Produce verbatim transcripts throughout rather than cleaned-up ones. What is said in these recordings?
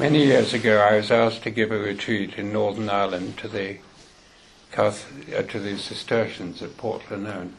Many years ago, I was asked to give a retreat in Northern Ireland to the Cath- uh, to the Cistercians at Port Glenone.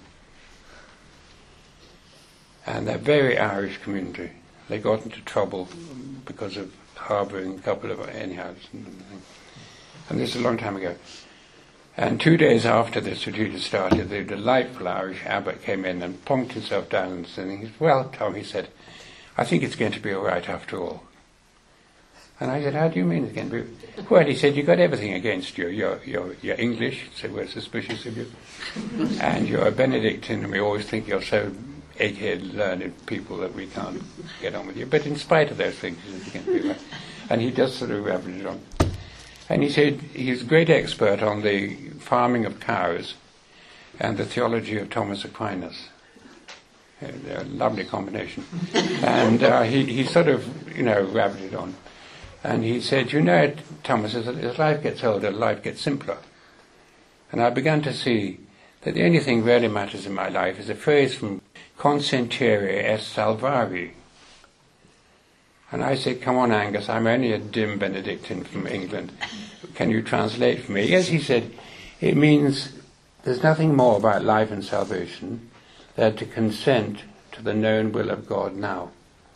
And they're a very Irish community. They got into trouble because of harbouring a couple of anyhows and everything. And this is a long time ago. And two days after this retreat had started, the delightful Irish abbot came in and plonked himself down and said, "Well, Tom," he said, "I think it's going to be all right after all." And I said, "How do you mean it's going to be?" "Well," he said, "you've got everything against you. You're, you're, you're English, so we're suspicious of you. And you're a Benedictine, and we always think you're so egghead, learned people that we can't get on with you. But in spite of those things, it's going to be right." And he just sort of rabbited it on. And he said he's a great expert on the farming of cows and the theology of Thomas Aquinas. Uh, they're a lovely combination. And uh, he, he sort of, you know, rabbited on. And he said, "You know, Thomas, as, as life gets older, life gets simpler." And I began to see that the only thing really matters in my life is a phrase from Consentire est salvari. And I said, "Come on, Angus, I'm only a dim Benedictine from England. Can you translate for me?" "Yes," he said, "it means there's nothing more about life and salvation than to consent to the known will of God now."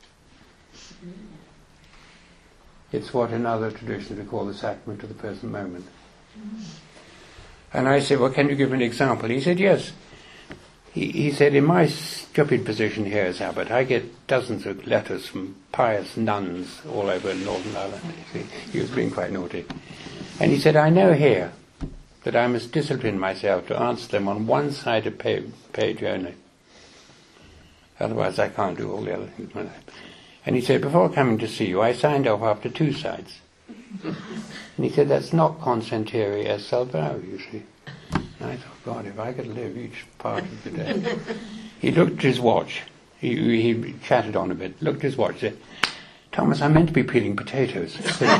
It's what in other traditions we call the sacrament of the present moment. And I said, "Well, can you give an example?" He said, "Yes." He, he said, "In my stupid position here as abbot, I get dozens of letters from pious nuns all over Northern Ireland." You see, he was being quite naughty. And he said, "I know here that I must discipline myself to answer them on one side of pa- page only. Otherwise I can't do all the other things in my life." And he said, "Before coming to see you, I signed off after two sides." And he said, "That's not consentire est salvari, you see." And I thought, God, if I could live each part of the day. He looked at his watch. He, he chatted on a bit, looked at his watch, said, "Thomas, I'm meant to be peeling potatoes."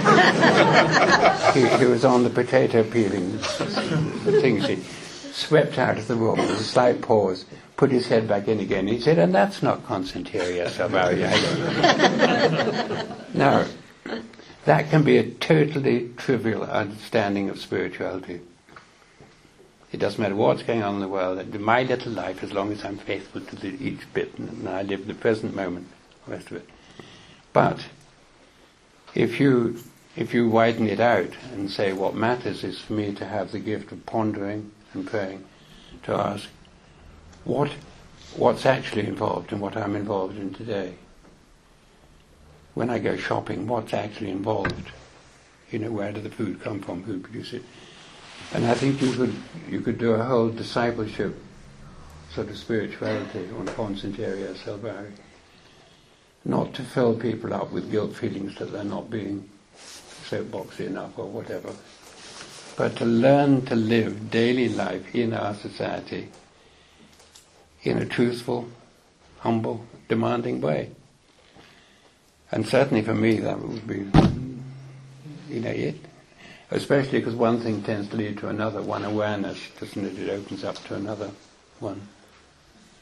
he, he was on the potato peeling things. He swept out of the room with a slight pause, put his head back in again. He said, "And that's not consentire est salvari." Now, that can be a totally trivial understanding of spirituality. It doesn't matter what's going on in the world. In my little life, as long as I'm faithful to the, each bit, and I live the present moment, the rest of it. But if you if you widen it out and say what matters is for me to have the gift of pondering and praying, to ask what what's actually involved in what I'm involved in today. When I go shopping, what's actually involved? You know, where did the food come from? Who produced it? And I think you could you could do a whole discipleship sort of spirituality on consentire est salvari. Not to fill people up with guilt feelings that they're not being soapboxy enough or whatever, but to learn to live daily life in our society in a truthful, humble, demanding way. And certainly for me that would be, you know, it. Especially because one thing tends to lead to another, one awareness, doesn't it? It opens up to another one.